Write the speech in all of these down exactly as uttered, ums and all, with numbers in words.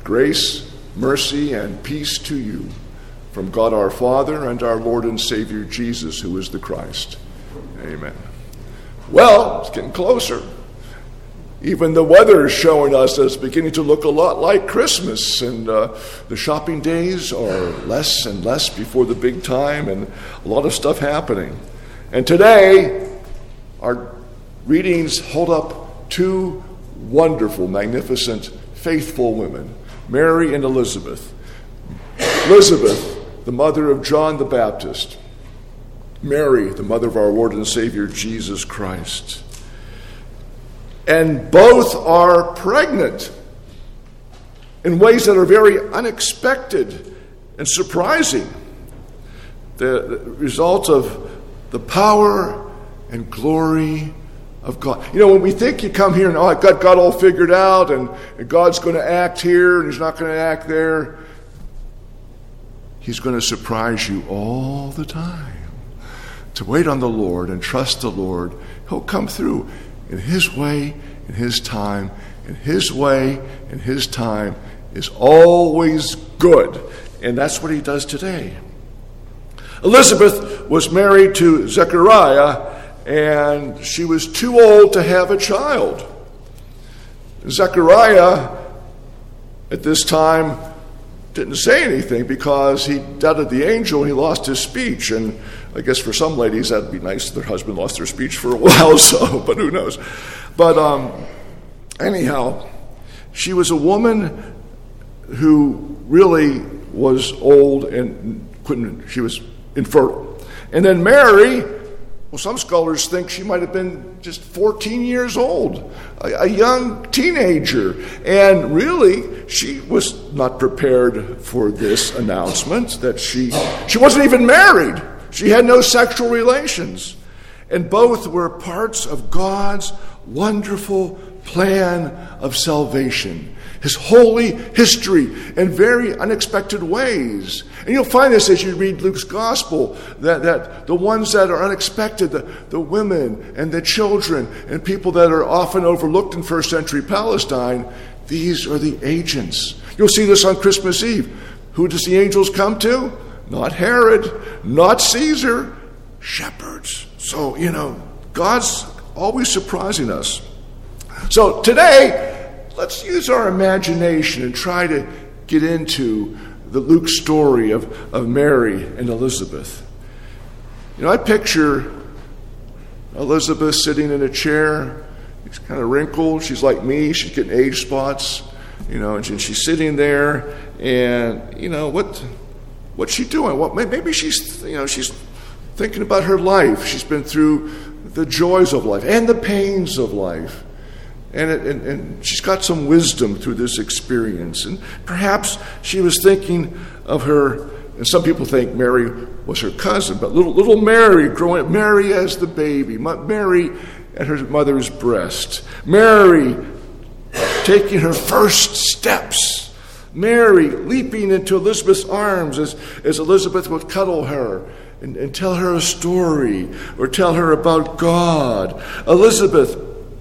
Grace, mercy, and peace to you from God our Father and our Lord and Savior Jesus, who is the Christ. Amen. Well, it's getting closer. Even the weather is showing us that it's beginning to look a lot like Christmas, and uh, the shopping days are less and less before the big time, and a lot of stuff happening. And today, our readings hold up two wonderful, magnificent, faithful women, Mary and Elizabeth. Elizabeth, the mother of John the Baptist. Mary, the mother of our Lord and Savior Jesus Christ. And both are pregnant in ways that are very unexpected and surprising. The, the result of the power and glory of God. You know, when we think you come here and, oh, I got God all figured out, and, and God's going to act here and he's not going to act there, he's going to surprise you all the time. To wait on the Lord and trust the Lord, he'll come through in his way, in his time. In his way, in his time is always good. And that's what he does today. Elizabeth was married to Zechariah, and she was too old to have a child. Zechariah, at this time, didn't say anything because he doubted the angel and he lost his speech. And I guess for some ladies that'd be nice if their husband lost their speech for a while, so, but who knows. But um, anyhow, she was a woman who really was old and couldn't, she was infertile. And then Mary, well, some scholars think she might have been just fourteen years old, a, a young teenager. And really, she was not prepared for this announcement that she, she wasn't even married. She had no sexual relations. And both were parts of God's wonderful plan of salvation, his holy history in very unexpected ways. And you'll find this as you read Luke's gospel, that, that the ones that are unexpected, the, the women and the children and people that are often overlooked in first century Palestine, these are the agents. You'll see this on Christmas Eve. Who does the angels come to? Not Herod, not Caesar, shepherds. So, you know, God's always surprising us. So today, let's use our imagination and try to get into the Luke story of, of Mary and Elizabeth. You know, I picture Elizabeth sitting in a chair. She's kind of wrinkled. She's like me. She's getting age spots. You know, and she's sitting there, and you know what? What's she doing? What? Maybe she's, you know, she's thinking about her life. She's been through the joys of life and the pains of life. And, it, and, and she's got some wisdom through this experience. And perhaps she was thinking of her, and some people think Mary was her cousin, but little, little Mary growing up, Mary as the baby, Mary at her mother's breast, Mary taking her first steps, Mary leaping into Elizabeth's arms as, as Elizabeth would cuddle her and, and tell her a story or tell her about God. Elizabeth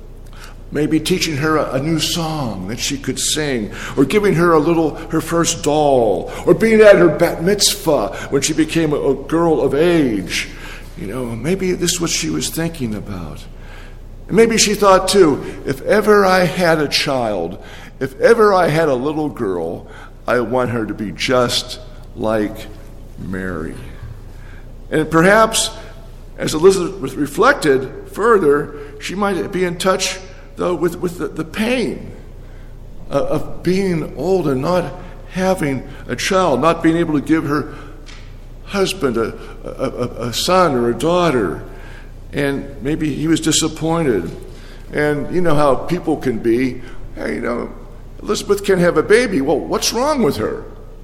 maybe teaching her a, a new song that she could sing, or giving her a little, her first doll, or being at her bat mitzvah when she became a, a girl of age. You know, maybe this is what she was thinking about. And maybe she thought too, if ever I had a child, if ever I had a little girl, I want her to be just like Mary. And perhaps, as Elizabeth reflected further, she might be in touch though with, with the, the pain of, of being old and not having a child, not being able to give her husband a, a, a son or a daughter. And maybe he was disappointed. And you know how people can be. Hey, you know, Elizabeth can't have a baby. Well, what's wrong with her?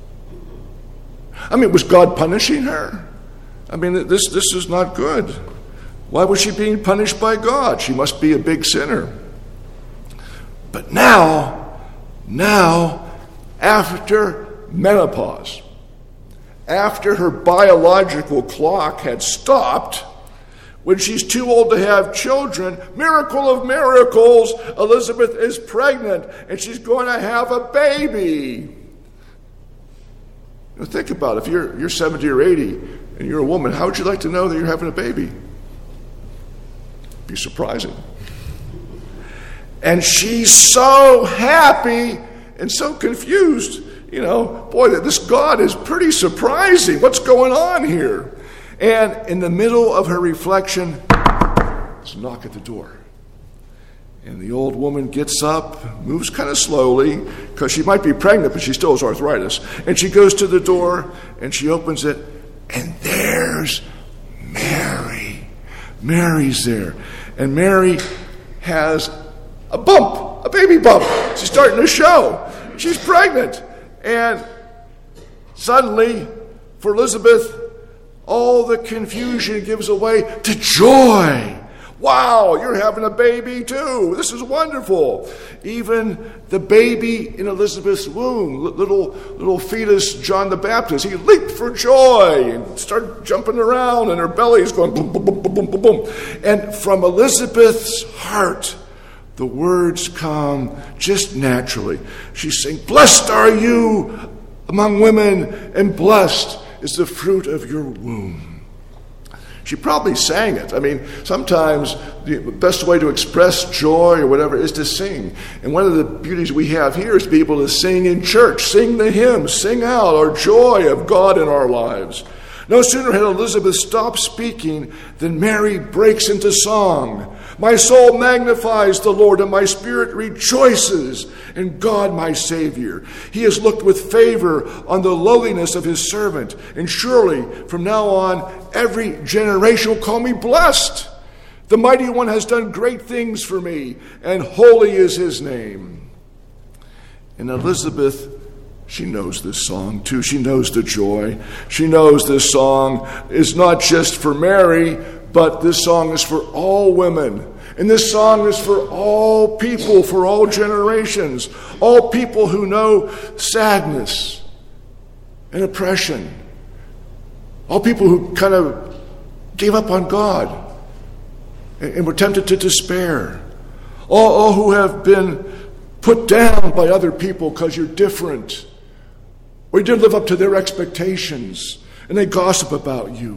I mean, was God punishing her? I mean, this, this is not good. Why was she being punished by God? She must be a big sinner. But now, now, after menopause, after her biological clock had stopped, when she's too old to have children, miracle of miracles, Elizabeth is pregnant and she's going to have a baby. Now think about it. If you're, you're seventy or eighty and you're a woman, how would you like to know that you're having a baby? It'd be surprising. And she's so happy and so confused. You know, boy, this God is pretty surprising. What's going on here? And in the middle of her reflection, there's a knock at the door. And the old woman gets up, moves kind of slowly, because she might be pregnant, but she still has arthritis. And she goes to the door, and she opens it, and there's Mary. Mary's there. And Mary has a bump, a baby bump. She's starting to show. She's pregnant. And suddenly, for Elizabeth, all the confusion gives way to joy. Wow, you're having a baby too. This is wonderful. Even the baby in Elizabeth's womb, little little fetus John the Baptist, he leaped for joy and started jumping around, and her belly's going boom, boom, boom, boom, boom, boom. And from Elizabeth's heart, the words come just naturally. She's saying, "Blessed are you among women, and blessed is the fruit of your womb." She probably sang it. I mean, sometimes the best way to express joy or whatever is to sing. And one of the beauties we have here is to be able to sing in church, sing the hymns, sing out our joy of God in our lives. No sooner had Elizabeth stopped speaking than Mary breaks into song. "My soul magnifies the Lord, and my spirit rejoices in God my Savior. He has looked with favor on the lowliness of his servant, and surely from now on every generation will call me blessed. The Mighty One has done great things for me, and holy is his name." And Elizabeth, she knows this song too. She knows the joy. She knows this song is not just for Mary, but this song is for all women. And this song is for all people, for all generations, all people who know sadness and oppression, all people who kind of gave up on God and, and were tempted to despair, all, all who have been put down by other people because you're different, or you didn't live up to their expectations, and they gossip about you.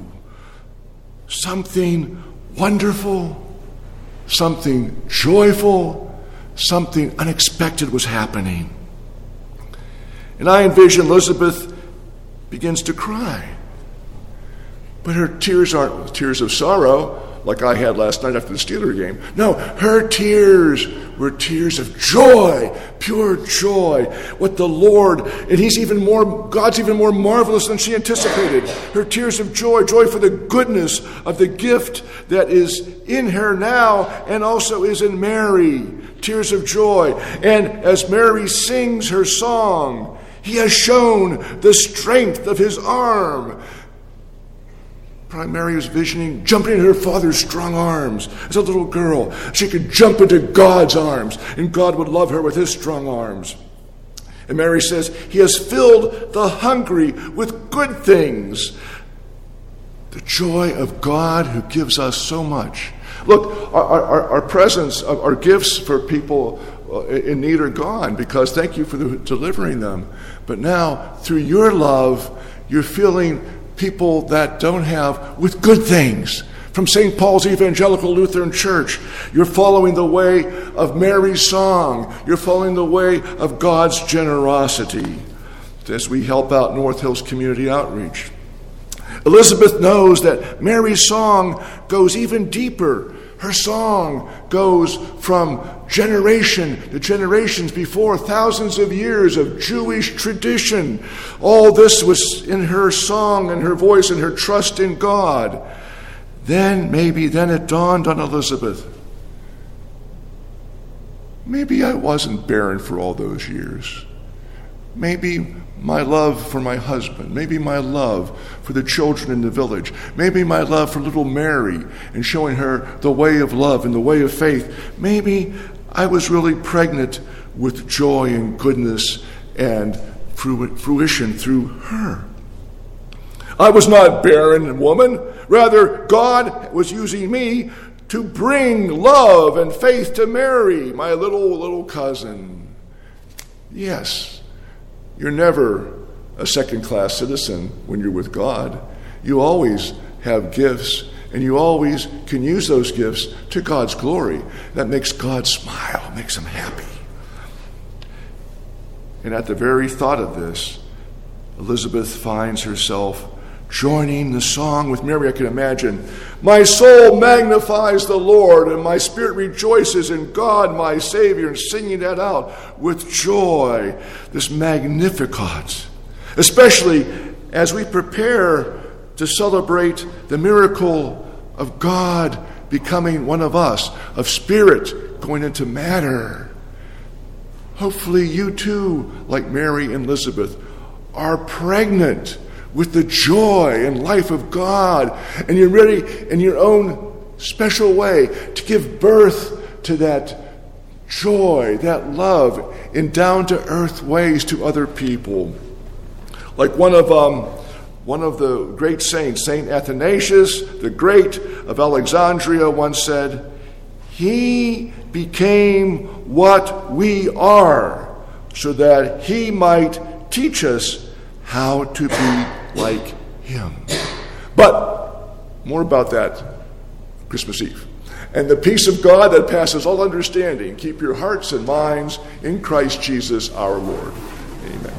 Something wonderful, something joyful, something unexpected was happening. And I envision Elizabeth begins to cry. But her tears aren't tears of sorrow, like I had last night after the Steeler game. No, her tears were tears of joy, pure joy. What the Lord, and He's even more, God's even more marvelous than she anticipated. Her tears of joy, joy for the goodness of the gift that is in her now and also is in Mary. Tears of joy. And as Mary sings her song, He has shown the strength of His arm. Probably Mary was visioning jumping into her father's strong arms. As a little girl, she could jump into God's arms, and God would love her with His strong arms. And Mary says, He has filled the hungry with good things. The joy of God who gives us so much. Look, our, our, our presents, our gifts for people in need are gone, because thank you for the, delivering them. But now, through your love, you're filling people that don't have with good things. From Saint Paul's Evangelical Lutheran Church, you're following the way of Mary's song. You're following the way of God's generosity as we help out North Hills Community Outreach. Elizabeth knows that Mary's song goes even deeper. Her song goes from generation to generations before, thousands of years of Jewish tradition. All this was in her song and her voice and her trust in God. Then, maybe then it dawned on Elizabeth, maybe I wasn't barren for all those years. Maybe my love for my husband, maybe my love for the children in the village, maybe my love for little Mary and showing her the way of love and the way of faith, maybe I was really pregnant with joy and goodness and fruition through her. I was not barren woman. Rather, God God was using me to bring love and faith to Mary, my little, little cousin. Yes, you're never a second-class citizen when you're with God. You always have gifts, and you always can use those gifts to God's glory. That makes God smile, makes him happy. And at the very thought of this, Elizabeth finds herself joining the song with Mary. I can imagine, my soul magnifies the Lord, and my spirit rejoices in God, my Savior, and singing that out with joy, this Magnificat. Especially as we prepare to celebrate the miracle of God becoming one of us, of spirit going into matter. Hopefully you too, like Mary and Elizabeth, are pregnant with the joy and life of God, and you're ready in your own special way to give birth to that joy, that love in down-to-earth ways to other people. Like one of um, one of the great saints, Saint Athanasius the Great of Alexandria, once said, he became what we are so that he might teach us how to be like him. But more about that Christmas Eve. And the peace of God that passes all understanding, keep your hearts and minds in Christ Jesus our Lord. Amen.